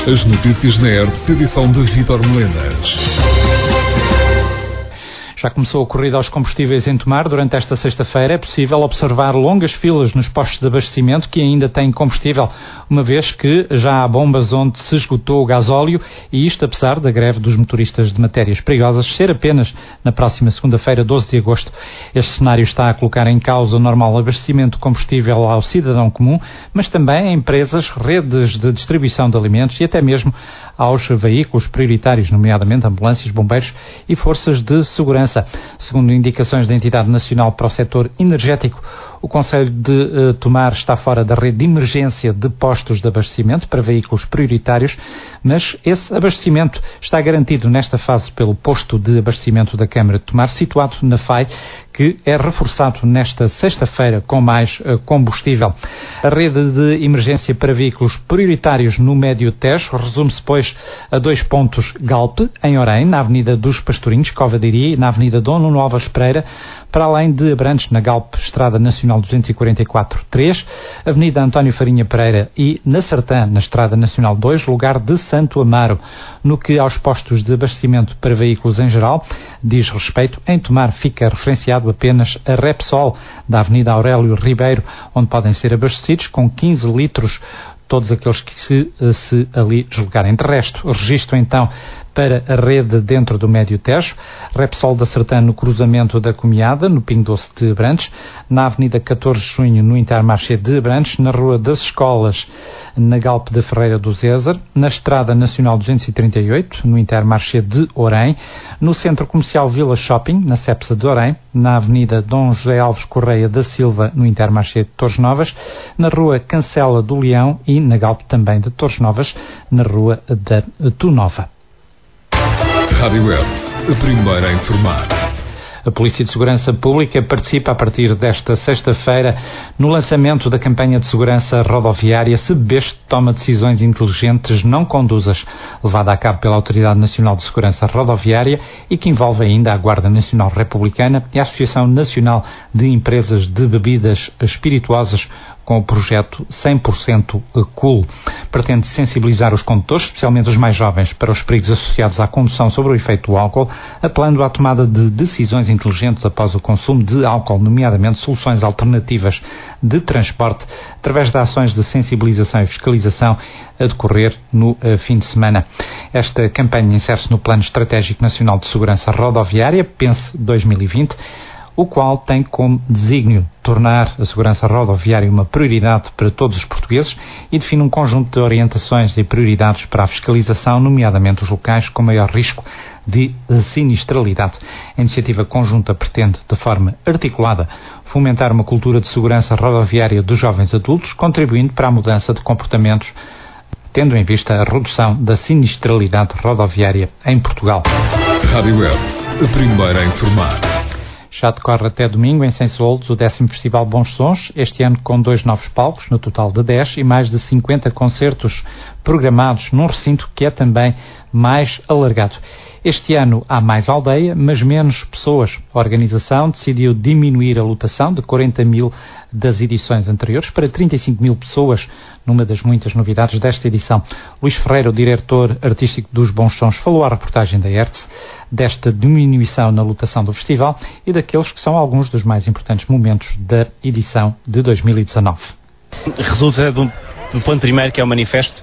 As notícias na ERTE, edição de Vítor Melenas. Já começou a corrida aos combustíveis em Tomar. Durante esta sexta-feira é possível observar longas filas nos postos de abastecimento que ainda têm combustível, uma vez que já há bombas onde se esgotou o gasóleo, e isto apesar da greve dos motoristas de matérias perigosas ser apenas na próxima segunda-feira, 12 de agosto. Este cenário está a colocar em causa o normal abastecimento de combustível ao cidadão comum, mas também a empresas, redes de distribuição de alimentos e até mesmo aos veículos prioritários, nomeadamente ambulâncias, bombeiros e forças de segurança. Segundo indicações da Entidade Nacional para o Setor Energético, o Concelho de Tomar está fora da rede de emergência de postos de abastecimento para veículos prioritários, mas esse abastecimento está garantido nesta fase pelo posto de abastecimento da Câmara de Tomar, situado na FAI, que é reforçado nesta sexta-feira com mais combustível. A rede de emergência para veículos prioritários no Médio Tejo resume-se, pois, a 2 pontos Galp, em Orém, na Avenida dos Pastorinhos, Cova de Iria, e na Avenida Dom Nuno Alves Pereira, para além de Abrantes, na Galp, Estrada Nacional 244-3, Avenida António Farinha Pereira e na Sertã, na Estrada Nacional 2, lugar de Santo Amaro. No que aos postos de abastecimento para veículos em geral diz respeito, em Tomar fica referenciado apenas a Repsol, da Avenida Aurélio Ribeiro, onde podem ser abastecidos com 15 litros todos aqueles que se ali deslocarem. De resto, registro então para a rede dentro do Médio Tejo: Repsol da Sertã no cruzamento da Comiada, no Pingo Doce de Abrantes, na Avenida 14 de Junho, no Intermarché de Abrantes, na Rua das Escolas, na Galp da Ferreira do Zézer, na Estrada Nacional 238, no Intermarché de Orém, no Centro Comercial Vila Shopping, na Cepsa de Orém, na Avenida Dom José Alves Correia da Silva, no Intermarché de Torres Novas, na Rua Cancela do Leão e na Galp também de Torres Novas, na Rua da Tunova. Rádio ERTE, a primeira a informar. A Polícia de Segurança Pública participa a partir desta sexta-feira no lançamento da campanha de segurança rodoviária Se Bebeste, Toma Decisões Inteligentes, Não Conduzas, levada a cabo pela Autoridade Nacional de Segurança Rodoviária e que envolve ainda a Guarda Nacional Republicana e a Associação Nacional de Empresas de Bebidas Espirituosas, com o projeto 100% Cool. Pretende sensibilizar os condutores, especialmente os mais jovens, para os perigos associados à condução sob o efeito do álcool, apelando à tomada de decisões inteligentes após o consumo de álcool, nomeadamente soluções alternativas de transporte, através de ações de sensibilização e fiscalização a decorrer no fim de semana. Esta campanha insere-se no Plano Estratégico Nacional de Segurança Rodoviária, PENSE 2020, o qual tem como desígnio tornar a segurança rodoviária uma prioridade para todos os portugueses e define um conjunto de orientações e prioridades para a fiscalização, nomeadamente os locais com maior risco de sinistralidade. A iniciativa conjunta pretende, de forma articulada, fomentar uma cultura de segurança rodoviária dos jovens adultos, contribuindo para a mudança de comportamentos, tendo em vista a redução da sinistralidade rodoviária em Portugal. Rádio ERTE, a primeira a informar. Já decorre até domingo, em Sensolos, o 10º Festival Bons Sons, este ano com 2 novos palcos, no total de 10, e mais de 50 concertos programados num recinto que é também mais alargado. Este ano há mais aldeia, mas menos pessoas. A organização decidiu diminuir a lotação de 40 mil das edições anteriores para 35 mil pessoas, numa das muitas novidades desta edição. Luís Ferreira, o diretor artístico dos Bons Sons, falou à reportagem da ERTE desta diminuição na lotação do festival e daqueles que são alguns dos mais importantes momentos da edição de 2019. Resulta do ponto primeiro, que é o manifesto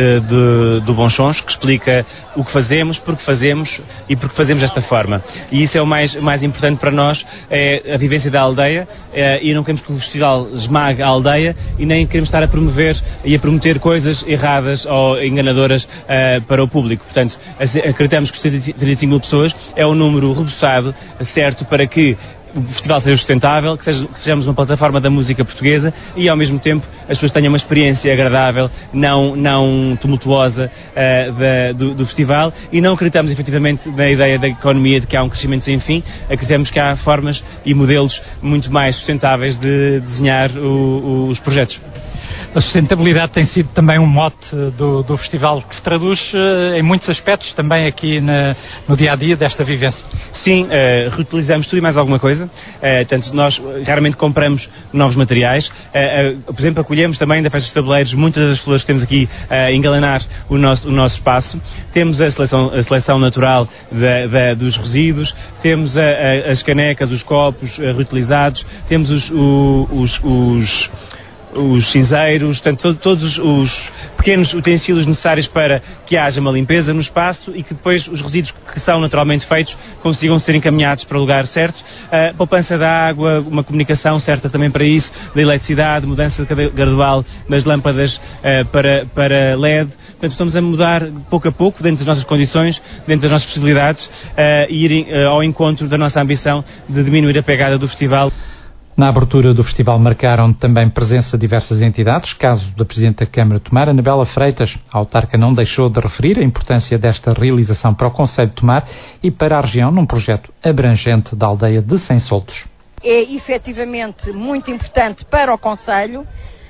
do Bons Sons, que explica o que fazemos, porque fazemos e porque fazemos desta forma. E isso é o mais importante para nós, é a vivência da aldeia, e não queremos que o festival esmague a aldeia e nem queremos estar a promover e a prometer coisas erradas ou enganadoras para o público. Portanto, acreditamos que os 35 mil pessoas é um número rebuçado, certo, para que o festival seja sustentável, que sejamos uma plataforma da música portuguesa e, ao mesmo tempo, as pessoas tenham uma experiência agradável, não tumultuosa do festival, e não acreditamos efetivamente na ideia da economia de que há um crescimento sem fim. Acreditamos que há formas e modelos muito mais sustentáveis de desenhar os projetos. A sustentabilidade tem sido também um mote do festival, que se traduz em muitos aspectos também aqui no dia-a-dia desta vivência. Sim, reutilizamos tudo e mais alguma coisa. Portanto, nós raramente compramos novos materiais. Por exemplo, acolhemos também da Festa dos Tabuleiros muitas das flores que temos aqui a engalanar o nosso espaço. Temos a seleção natural dos resíduos, temos as canecas, os copos reutilizados, temos os cinzeiros, portanto, todos os pequenos utensílios necessários para que haja uma limpeza no espaço e que depois os resíduos que são naturalmente feitos consigam ser encaminhados para o lugar certo. Poupança da água, uma comunicação certa também para isso, da eletricidade, mudança gradual das lâmpadas para LED. Portanto, estamos a mudar pouco a pouco, dentro das nossas condições, dentro das nossas possibilidades, e ir ao encontro da nossa ambição de diminuir a pegada do festival. Na abertura do festival marcaram também presença de diversas entidades, caso da Presidente da Câmara de Tomar, Anabela Freitas. A autarca não deixou de referir a importância desta realização para o Concelho de Tomar e para a região num projeto abrangente da aldeia de Sem-Soltos. É efetivamente muito importante para o Concelho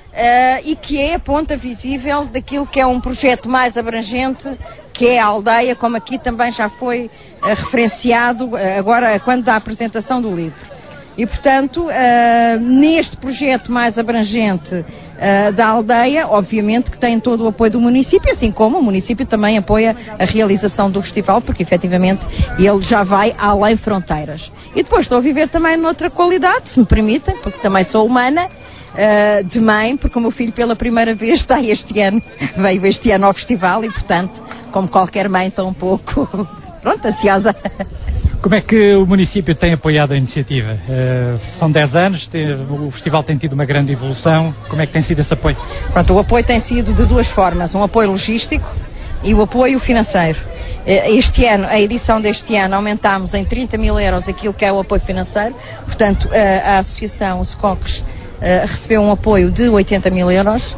e que é a ponta visível daquilo que é um projeto mais abrangente, que é a aldeia, como aqui também já foi referenciado agora quando da apresentação do livro. E, portanto, neste projeto mais abrangente da aldeia, obviamente que tem todo o apoio do município, assim como o município também apoia a realização do festival, porque efetivamente ele já vai além fronteiras. E depois estou a viver também noutra qualidade, se me permitem, porque também sou humana, de mãe, porque o meu filho pela primeira vez veio este ano ao festival e, portanto, como qualquer mãe, estou um pouco, ansiosa. Como é que o município tem apoiado a iniciativa? São 10 anos, o festival tem tido uma grande evolução. Como é que tem sido esse apoio? O apoio tem sido de duas formas, um apoio logístico e o apoio financeiro. Este ano, a edição deste ano, aumentámos em 30 mil euros aquilo que é o apoio financeiro, portanto a associação, o SCOCS, recebeu um apoio de 80 mil euros.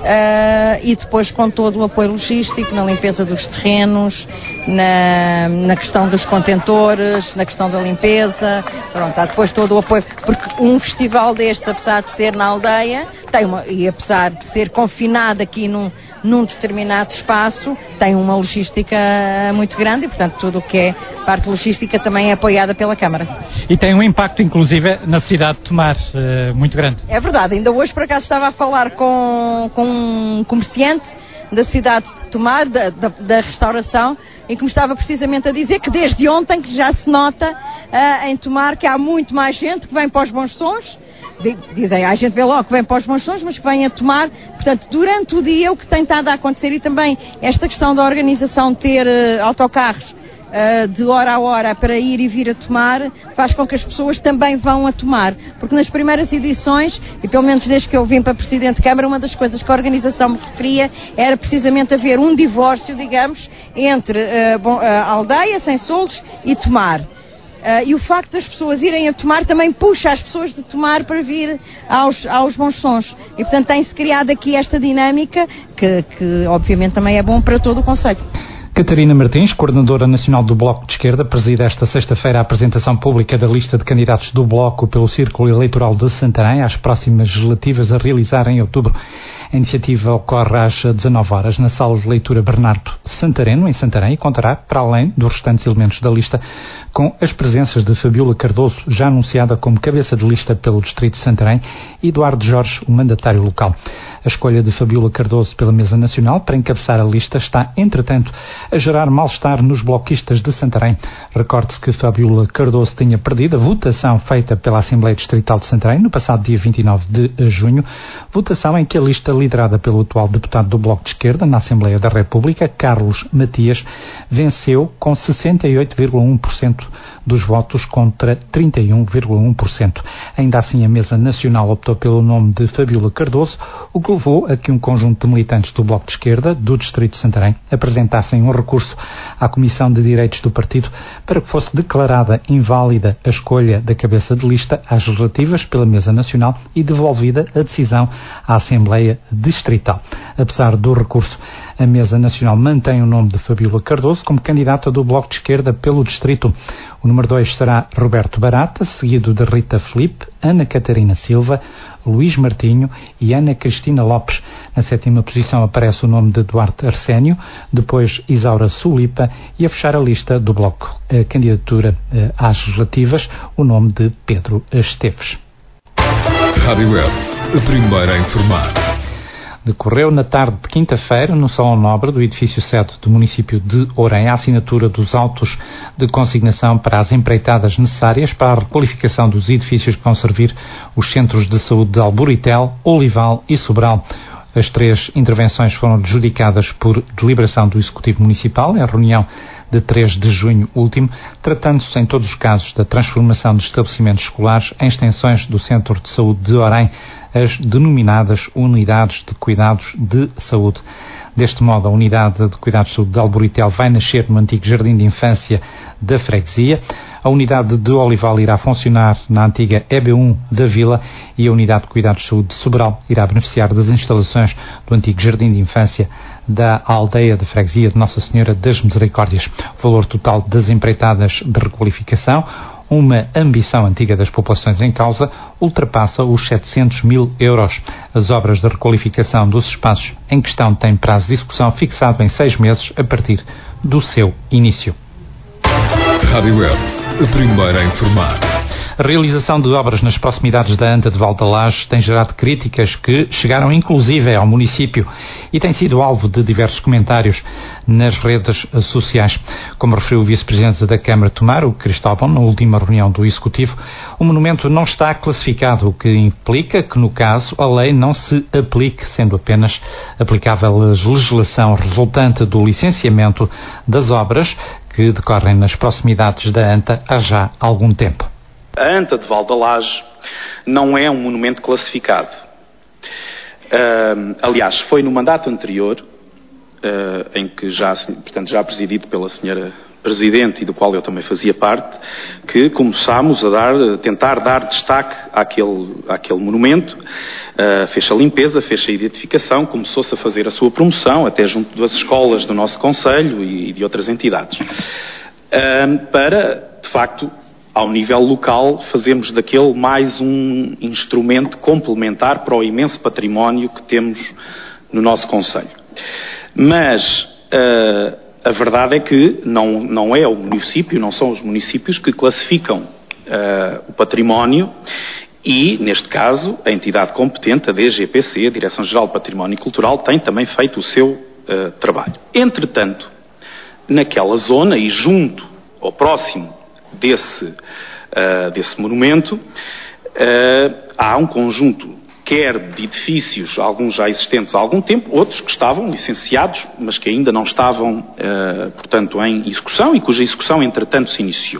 E depois com todo o apoio logístico na limpeza dos terrenos, na questão dos contentores, na questão da limpeza, há depois todo o apoio, porque um festival destes, apesar de ser na aldeia, e apesar de ser confinado aqui num determinado espaço, tem uma logística muito grande e, portanto, tudo o que é parte logística também é apoiada pela Câmara. E tem um impacto, inclusive, na cidade de Tomar, muito grande. É verdade, ainda hoje, por acaso, estava a falar com um comerciante da cidade de Tomar, da restauração, em que me estava precisamente a dizer que desde ontem que já se nota em Tomar que há muito mais gente que vem para os Bons Sons. Dizem, a gente vê logo que vem para os Bons Sons, mas que vem a Tomar, portanto, durante o dia o que tem estado a acontecer, e também esta questão da organização de ter autocarros de hora a hora para ir e vir a Tomar, faz com que as pessoas também vão a Tomar, porque nas primeiras edições, e pelo menos desde que eu vim para Presidente de Câmara, uma das coisas que a organização me referia era precisamente haver um divórcio, digamos, entre a aldeia, Sem-Soltos e Tomar. E o facto das pessoas irem a Tomar também puxa as pessoas de Tomar para vir aos Bons Sons. E, portanto, tem-se criado aqui esta dinâmica que obviamente, também é bom para todo o concelho. Catarina Martins, coordenadora nacional do Bloco de Esquerda, preside esta sexta-feira a apresentação pública da lista de candidatos do Bloco pelo Círculo Eleitoral de Santarém às próximas legislativas a realizar em outubro. A iniciativa ocorre às 19 horas na Sala de Leitura Bernardo Santareno, em Santarém, e contará, para além dos restantes elementos da lista, com as presenças de Fabiola Cardoso, já anunciada como cabeça de lista pelo Distrito de Santarém, e Eduardo Jorge, o mandatário local. A escolha de Fabiola Cardoso pela Mesa Nacional para encabeçar a lista está, entretanto, a gerar mal-estar nos bloquistas de Santarém. Recorde-se que Fabiola Cardoso tinha perdido a votação feita pela Assembleia Distrital de Santarém no passado dia 29 de junho, votação em que a lista liderada pelo atual deputado do Bloco de Esquerda na Assembleia da República, Carlos Matias, venceu com 68,1% dos votos contra 31,1%. Ainda assim, a Mesa Nacional optou pelo nome de Fabiola Cardoso, o que levou a que um conjunto de militantes do Bloco de Esquerda do Distrito de Santarém apresentassem um recurso à Comissão de Direitos do Partido para que fosse declarada inválida a escolha da cabeça de lista às legislativas pela Mesa Nacional e devolvida a decisão à Assembleia Distrital. Apesar do recurso, a Mesa Nacional mantém o nome de Fabiola Cardoso como candidata do Bloco de Esquerda pelo Distrito. O número 2 será Roberto Barata, seguido de Rita Filipe, Ana Catarina Silva, Luís Martinho e Ana Cristina Lopes. Na 7ª posição aparece o nome de Duarte Arsénio, depois Isaura Sulipa e a fechar a lista do Bloco, a candidatura às legislativas, o nome de Pedro Esteves. Rádio Web, a primeira a informar. Decorreu na tarde de quinta-feira, no Salão Nobre do edifício 7 do município de Orem, a assinatura dos autos de consignação para as empreitadas necessárias para a requalificação dos edifícios que vão servir os centros de saúde de Alburitel, Olival e Sobral. As 3 intervenções foram adjudicadas por deliberação do Executivo Municipal, em reunião de 3 de junho último, tratando-se em todos os casos da transformação de estabelecimentos escolares em extensões do Centro de Saúde de Orem, as denominadas Unidades de Cuidados de Saúde. Deste modo, a Unidade de Cuidados de Saúde de Alburitel vai nascer no antigo Jardim de Infância da Freguesia, a Unidade de Olival irá funcionar na antiga EB1 da Vila e a Unidade de Cuidados de Saúde de Sobral irá beneficiar das instalações do antigo Jardim de Infância da aldeia de Freguesia de Nossa Senhora das Misericórdias. O valor total das empreitadas de requalificação, uma ambição antiga das populações em causa, ultrapassa os 700 mil euros. As obras de requalificação dos espaços em questão têm prazo de execução fixado em 6 meses a partir do seu início. Rádio Web, a primeira a informar. A realização de obras nas proximidades da Anta de Valdalages tem gerado críticas que chegaram inclusive ao município e tem sido alvo de diversos comentários nas redes sociais. Como referiu o vice-presidente da Câmara de Tomar, o Cristóvão, na última reunião do Executivo, o monumento não está classificado, o que implica que, no caso, a lei não se aplique, sendo apenas aplicável a legislação resultante do licenciamento das obras que decorrem nas proximidades da Anta há já algum tempo. A Anta de Valdalages não é um monumento classificado. Aliás, foi no mandato anterior, em que já presidido pela senhora Presidente e do qual eu também fazia parte, que começámos a tentar dar destaque àquele monumento. Fez-se a limpeza, fez-se a identificação, começou-se a fazer a sua promoção, até junto das escolas do nosso concelho e de outras entidades. Para, de facto, ao nível local, fazermos daquele mais um instrumento complementar para o imenso património que temos no nosso concelho. Mas a verdade é que não é o município, não são os municípios que classificam o património e, neste caso, a entidade competente, a DGPC, a Direção-Geral de Património Cultural, tem também feito o seu trabalho. Entretanto, naquela zona e junto ou próximo desse monumento, há um conjunto, quer de edifícios, alguns já existentes há algum tempo, outros que estavam licenciados, mas que ainda não estavam, portanto, em execução e cuja execução, entretanto, se iniciou.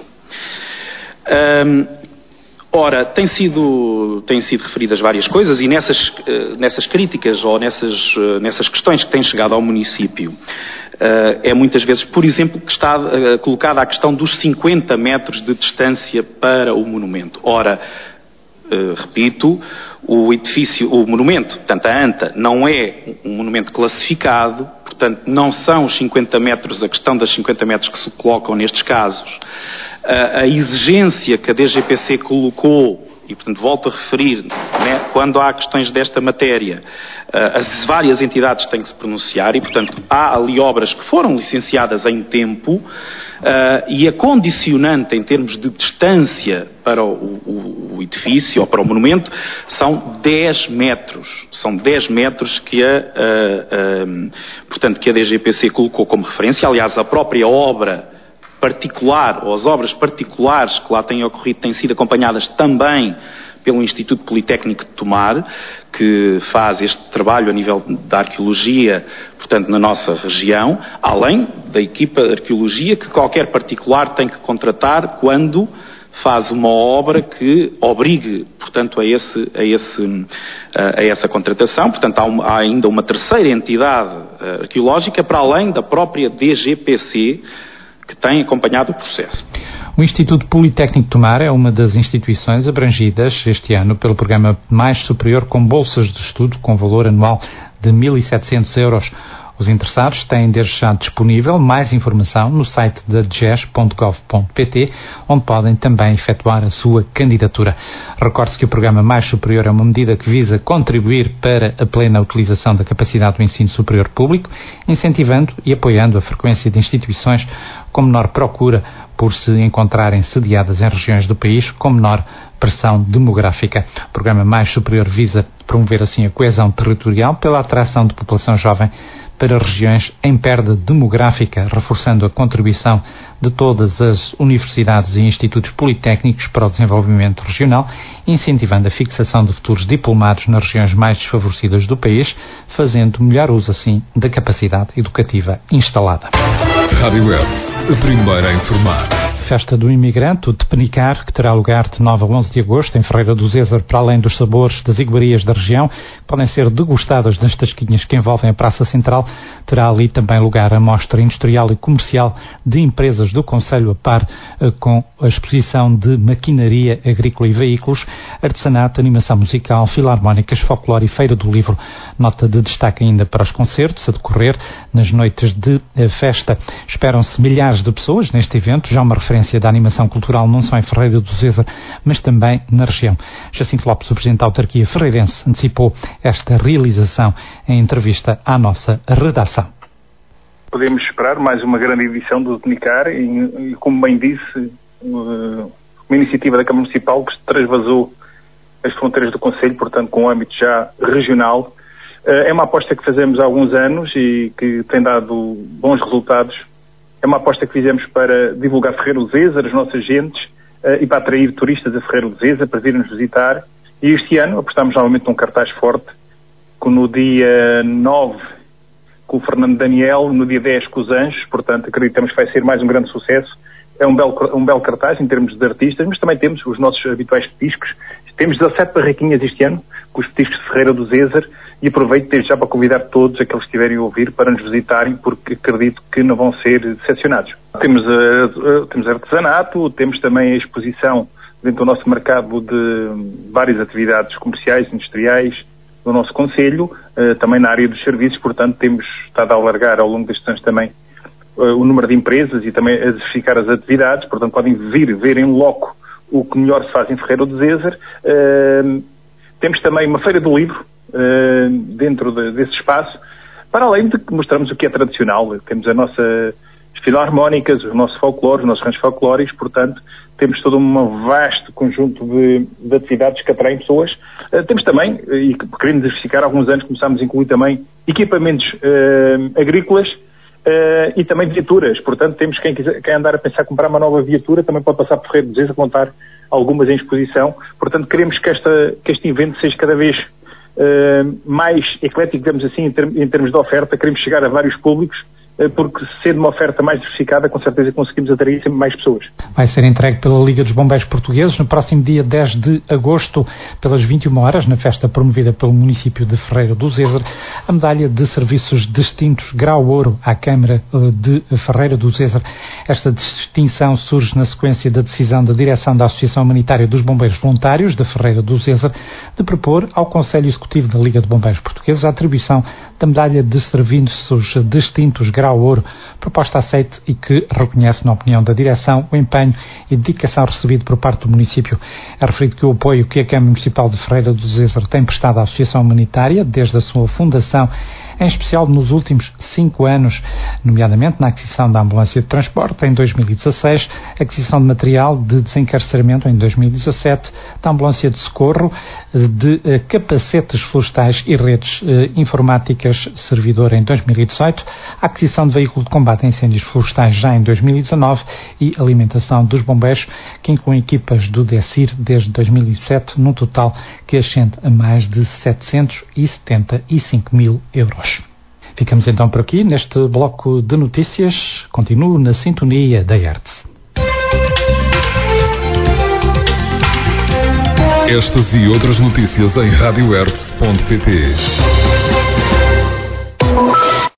Ora, têm sido referidas várias coisas e nessas críticas ou nessas questões que têm chegado ao município, é muitas vezes, por exemplo, que está colocada a questão dos 50 metros de distância para o monumento. Ora, repito, o monumento, portanto a ANTA, não é um monumento classificado, portanto não são os 50 metros, a questão das 50 metros que se colocam nestes casos. A exigência que a DGPC colocou, e portanto volto a referir, né, quando há questões desta matéria, as várias entidades têm que se pronunciar e portanto há ali obras que foram licenciadas em tempo e a condicionante em termos de distância para o edifício ou para o monumento são 10 metros. São 10 metros que portanto, que a DGPC colocou como referência. Aliás, a própria obra particular, ou as obras particulares que lá têm ocorrido, têm sido acompanhadas também pelo Instituto Politécnico de Tomar, que faz este trabalho a nível da arqueologia, portanto, na nossa região, além da equipa de arqueologia que qualquer particular tem que contratar quando faz uma obra que obrigue, portanto, a essa contratação. Portanto, há ainda uma terceira entidade arqueológica, para além da própria DGPC, que tem acompanhado o processo. O Instituto Politécnico de Tomar é uma das instituições abrangidas este ano pelo programa Mais Superior com bolsas de estudo com valor anual de 1.700 euros. Os interessados têm desde já disponível mais informação no site da dges.gov.pt, onde podem também efetuar a sua candidatura. Recorde-se que o programa Mais Superior é uma medida que visa contribuir para a plena utilização da capacidade do ensino superior público, incentivando e apoiando a frequência de instituições com menor procura por se encontrarem sediadas em regiões do país com menor pressão demográfica. O programa Mais Superior visa promover assim a coesão territorial pela atração de população jovem para regiões em perda demográfica, reforçando a contribuição de todas as universidades e institutos politécnicos para o desenvolvimento regional, incentivando a fixação de futuros diplomados nas regiões mais desfavorecidas do país, fazendo melhor uso assim da capacidade educativa instalada. Rádio Web, a primeira a informar. Festa do Imigrante, o Tepenicar, que terá lugar de 9 a 11 de agosto em Ferreira do Zézer, para além dos sabores das iguarias da região, que podem ser degustadas nas tasquinhas que envolvem a Praça Central, terá ali também lugar a mostra industrial e comercial de empresas do concelho, a par com a exposição de maquinaria agrícola e veículos, artesanato, animação musical, filarmónicas, folclore e feira do livro. Nota de destaque ainda para os concertos a decorrer nas noites de festa. Esperam-se milhares de pessoas neste evento, já uma referência da animação cultural não só em Ferreira do Zézer, mas também na região. Jacinto Lopes, o Presidente da Autarquia ferreirense, antecipou esta realização em entrevista à nossa redação. Podemos esperar mais uma grande edição do Tepenicar e, como bem disse, uma iniciativa da Câmara Municipal que transvasou as fronteiras do concelho, portanto com um âmbito já regional. É uma aposta que fazemos há alguns anos e que tem dado bons resultados. É uma aposta que fizemos para divulgar Ferreira do Zézer, as nossas gentes, e para atrair turistas a Ferreira do Zézer, para virem nos visitar. E este ano apostámos novamente num cartaz forte, que no dia 9 com o Fernando Daniel, no dia 10 com os Anjos, portanto acreditamos que vai ser mais um grande sucesso. É um belo cartaz em termos de artistas, mas também temos os nossos habituais petiscos. Temos 17 barraquinhas este ano, com os petiscos de Ferreira do Zézer, e aproveito desde já para convidar todos aqueles que estiverem a ouvir para nos visitarem, porque acredito que não vão ser decepcionados. Temos artesanato, temos também a exposição dentro do nosso mercado de várias atividades comerciais, industriais, do nosso concelho, também na área dos serviços, portanto temos estado a alargar ao longo destes anos também o número de empresas e também a diversificar as atividades, portanto podem vir ver em loco o que melhor se faz em Ferreira do Zézer. Temos também uma feira do livro dentro desse espaço, para além de que mostramos o que é tradicional. Temos as nossas filarmónicas, os nossos folclores, os nossos ranchos folclóricos, portanto temos todo um vasto conjunto de atividades que atraem pessoas. Temos também, e queremos diversificar, há alguns anos começámos a incluir também equipamentos agrícolas e também viaturas. Portanto, temos quem andar a pensar em comprar uma nova viatura, também pode passar por Ferreira do Zézer, contar algumas em exposição. Portanto, queremos que este evento seja cada vez mais eclético, digamos assim, em termos de oferta. Queremos chegar a vários públicos, porque sendo uma oferta mais diversificada, com certeza conseguimos atrair sempre mais pessoas. Vai ser entregue pela Liga dos Bombeiros Portugueses no próximo dia 10 de agosto, pelas 21 horas, na festa promovida pelo município de Ferreira do Zézer, a medalha de serviços distintos grau ouro à Câmara de Ferreira do Zézer. Esta distinção surge na sequência da decisão da direção da Associação Humanitária dos Bombeiros Voluntários de Ferreira do Zézer de propor ao Conselho Executivo da Liga de Bombeiros Portugueses a atribuição da medalha de serviços distintos grau ouro, proposta aceite e que reconhece, na opinião da direção, o empenho e dedicação recebido por parte do município. É referido que o apoio que a Câmara Municipal de Ferreira do Zézer tem prestado à Associação Humanitária desde a sua fundação, em especial nos últimos 5 anos, nomeadamente na aquisição da ambulância de transporte em 2016, aquisição de material de desencarceramento em 2017, da ambulância de socorro, de capacetes florestais e redes informáticas servidor em 2018, aquisição de veículo de combate a incêndios florestais já em 2019 e alimentação dos bombeiros, que incluem equipas do DECIR desde 2007, num total que ascende a mais de 775 mil euros. Ficamos então por aqui neste bloco de notícias. Continuo na sintonia da ERTE. Estas e outras notícias em radioertz.pt.